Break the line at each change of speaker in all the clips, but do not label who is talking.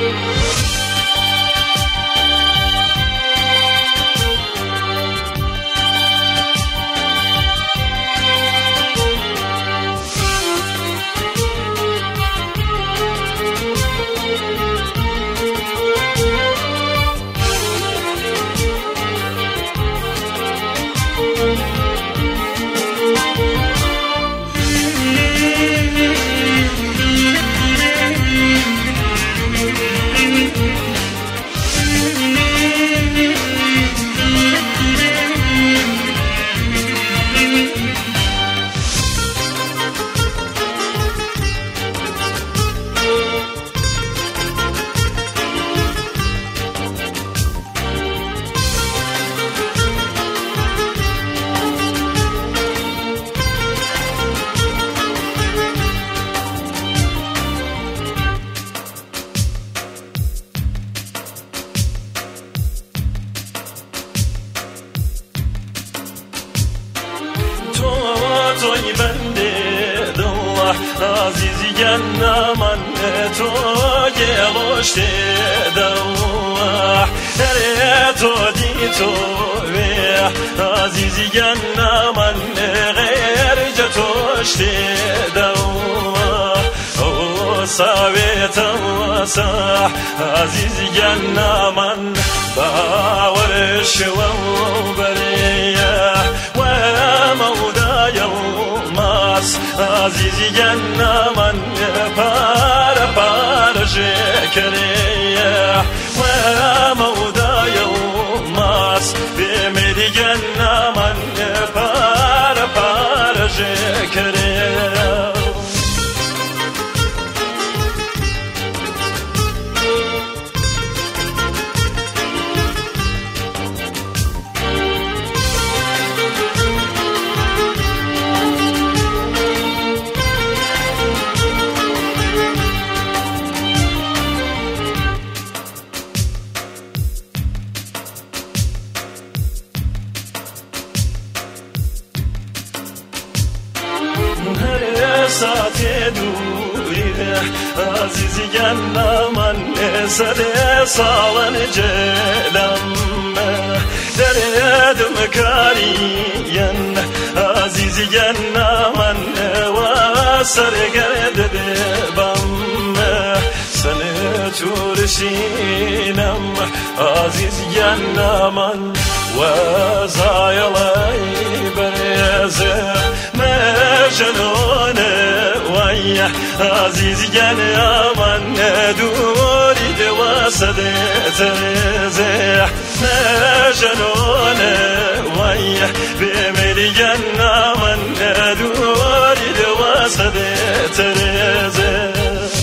توی بنده دل عزیزی من تو گلوشت دل تو دی تو عزیزی من غیر جتوشت دل سویت واسع عزیزی من باورش و بریه و مودای ماس عزیزی من پار شکریه و مودای ماس بمیری من پار شکریه ساعت دوریه عزیزی من سر سالن جلم دردم کارین عزیزی من و سرگرد بم سن تورشینم عزیزی من و زایلای بریزه مجنون وای عزیزی من دوری دواسد ترزه مجنون وای بمیری من دوری دواسد ترزه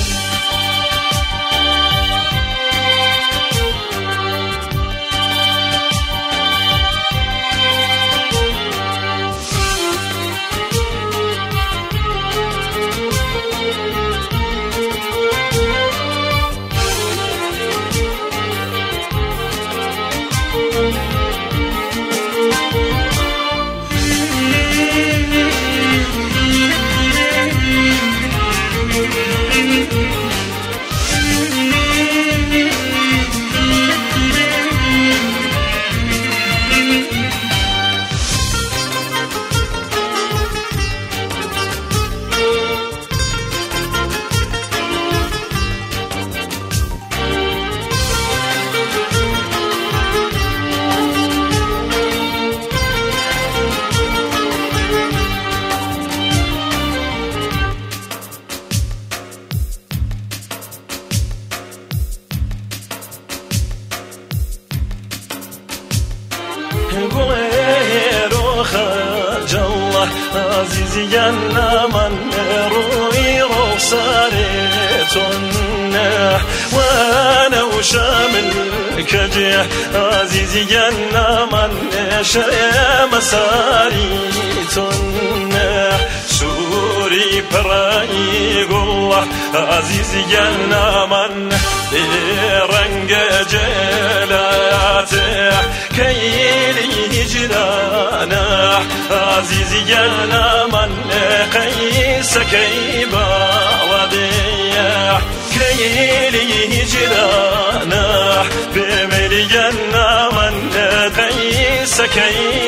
عزیزی من روی رخسارتون و انا شامل کجه عزیزی من شرم مساریتون سوری پرایی گوه عزیزی من رنگ جلاته کیلی هجرانه عزیزی من قیس کی باودیه کیلی هجرانه سكين